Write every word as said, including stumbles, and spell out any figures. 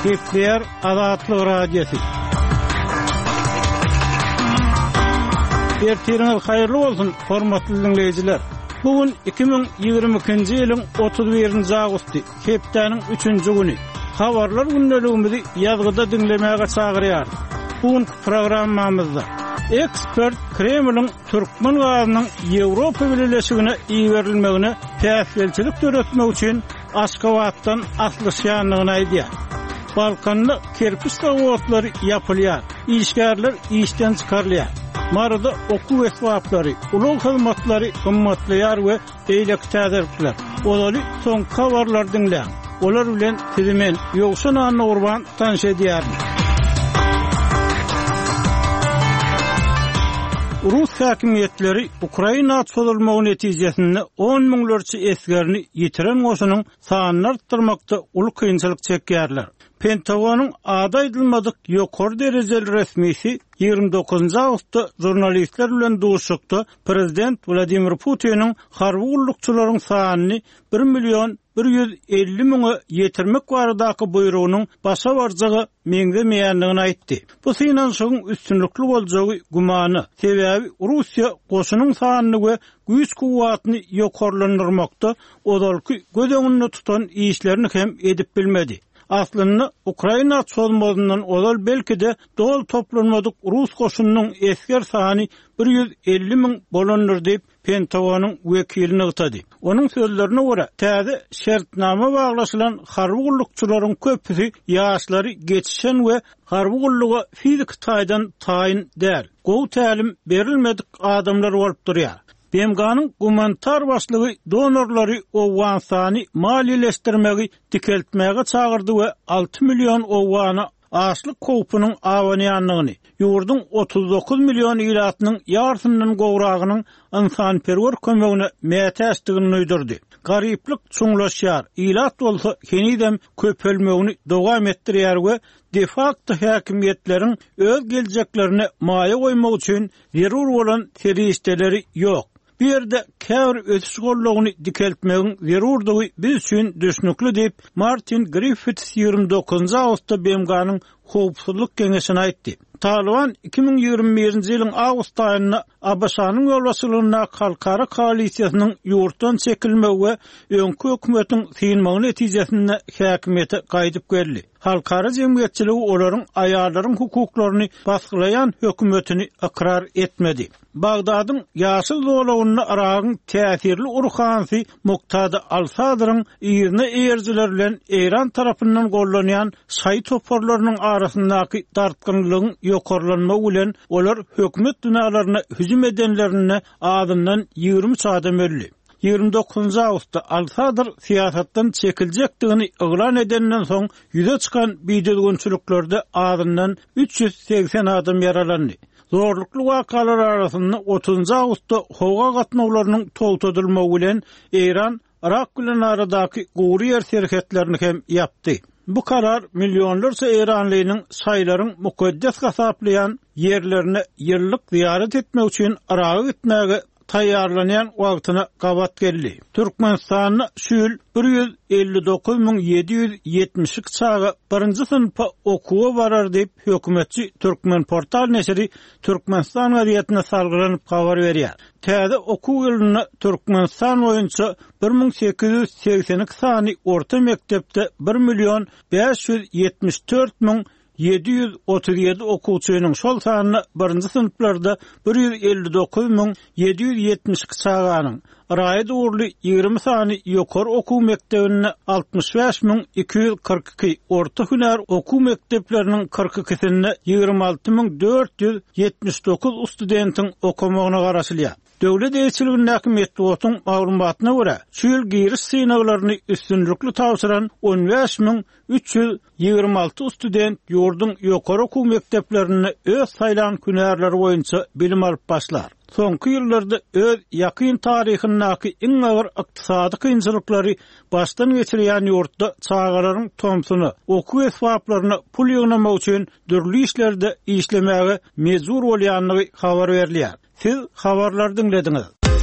Kepler Azatlyk Radiosu. Ertiriniz hayırlı olsun, hormatly dinleyijiler. Bugün iki bin ýygrimi ikinji ýylyň otuz birinji agusty, hepdeniň üçünji güni. Habarlar gündeligimizi ýazgyda dinlemäge çagyrýar. Bugün programmamyzda ekspert Kremlin Türkmen gazynyň Ýewropa birleşigine iýerilmegine täsirçilik töretmek üçin Aşgabatdan atlyşýanlygyny aýdýar. Balkanda kerpiç zavodlary ýapylýar, işgärler işden çykarylýar. Marada okuw esbaplary, ulug hyzmatlary gymmatlaýar we eýlek täzirler. Olary soň habarlar dinleýär. Olar bilen tizimen ýoksa nany urban tanış edýär. Rus häkimiýetleri Ukraina atşolmagy netijesinde on miňlerçe esgerini ýitiren goşunyň sanyny artdyrmakda uly kynçylyk çekýärler. Pentagonyň ada edilmedik ýokary derejeli resmisi ýygrimi dokuzunji awgustda jurnalistler bilen duşukda prezident Vladimir Putiniň harby gullukçylaryň sanyny bir million bir ýüz elli miňe ýetirmek baradaky buyrugynyň başa barjagy meňdemeýändigini aýtdy. Bu synanyşyň üstünlikli boljagy gumany sebäbi Russiýa goşunyň sanyny we güýç kuwwatyny ýokarlandyrmakda odalky göz öňünde tutan işlerini hem edip bilmedi. Aslında Ukraina atşolmagynyň olal belki de dol toplanmadyk Rus goşunynyň esker sany bir ýüz elli miň bolandyr diýip Pentagonyň wekilini ýetdi. Onuň sözlerine görä, täze şertnama baglaşylan harby gullukçylaryň köpüsi ýaşlary geçişen we harby gulluga fizik taýdan taýin däl. Gowy tälim berilmedik adamlar bolup durýar. B M G'nyň gumanitar başlygy donorlary owwan sany maliýeleşdirmegi dikeltmäge çagyrdy we alty million owwany açlyk kopunyň awanýanlygyny, ýurdun otuz dokuz million ýylatynyň ýarsynyň gowragynyň insanperwer kömegine mätäsdigini öýdürdi. Garyplyk çuňlaşýar, ýylat bolsa henidem köpelmegini dowam etdirýär we de facto häkimiýetleriň öz geljeklerine maýa goýmak üçin zerur bolan terişdeleri ýok. Bir yerde käwr ötüş gollugyny dikeltmegiň zerurdygy biz üçin düşnükli diýip Martin Griffiths ýygrimi dokuzunji awgustda B M G'nyň howpsuzlyk geňeşine aýtdy. Taliban iki bin ýygrimi birinji ýylyň awgust aýyna A B S-nyň ýolbaşçylygyna halkara koalisiýasynyň ýurtdan çekilmegi we öňkü hökümetiň synmagy netijesinde häkimiýete gaýdyp geldi. Halkara jemgyýetçiligi olaryň aýallaryň hukuklaryny basgylayan hökümetini ikrar etmedi. Bagdadyň ýaşyl dowlagyny aragyň täsirli urhansy Muktada Al-Sadryň ýerine eýerjiler bilen Eýran tarapyndan gollanýan şaý toparlarynyň arasyndaky dartgynlygyň ýokarlanmagy bilen olar hökümet binalaryna hüjüm edenlerine adından ýygrimi adam öldü. ýygrimi dokuzunji awgustda Al-Sadr siýasatdan çekiljekdigini iglan edenden soň ýüze çykan bidelgünçüliklerde adından üç ýüz seksen adam ýaralandy. Zorlukly wakalar arasynda otuzunji awgustda howga gatnawlarynyň togtadylmagy bilen Eýran Irak bilen aradaky gowry ýer serhetlerini hem ýapdy. Bu karar milyonlarca Eýranlynyň saýlaryň mukaddes gasaplayan yerlerine ýyllyk ziyaret etmek üçin Irak'a gitmäge taýýarlanýan wagtyna gabat geldi. Türkmenistanyň şu ýyl bir ýüz elli dokuz miň ýedi ýüz ýetmiş iki çaga birinji synpa okuwa barar diýip hökümetçi Türkmen portal neşri Türkmenistan gazetine salgylanyp habar berýär. Täze okuw ýylyna Türkmenistan boýunça bir miň sekiz ýüz seksen iki sany orta mektepde bir million beş ýüz ýetmiş dört miň ýedi ýüz otuz ýedi okuwçynyň şol sanyny birinji synplarda bir ýüz elli dokuz miň ýedi ýüz ýetmiş iki çaganyň raýat uğurly ýygrimi sany ýokary okuw mektebine altmış beş miň iki ýüz kırk iki, orta hüner okuw mektepleriniň kırk ikisinde ýygrimi alty miň dört ýüz ýetmiş dokuz studentiň okumagyna garaşylýar. Döwlet eýçiliginiň häkimetli otuň maglumatyna görä, şu ýyl giriş synawlaryny üstünlikli tapşyran on beş miň üç ýüz ýygrimi alty student ýurdun ýokary okuw mekteplerine öz saýlan hünärleri boýunça bilim alyp başlar. Soňky ýyllarda öz ýakyn taryhynyňky iň agyr ykdysady kynçylyklary başdan geçirýän ýurtda çağalaryň tomsuny, okuw esbaplaryny pul ýygnamak üçin dürli işlerde işlemäge mejbur bolýanlygy habar berilýär. Siz habarlar dinlediňiz.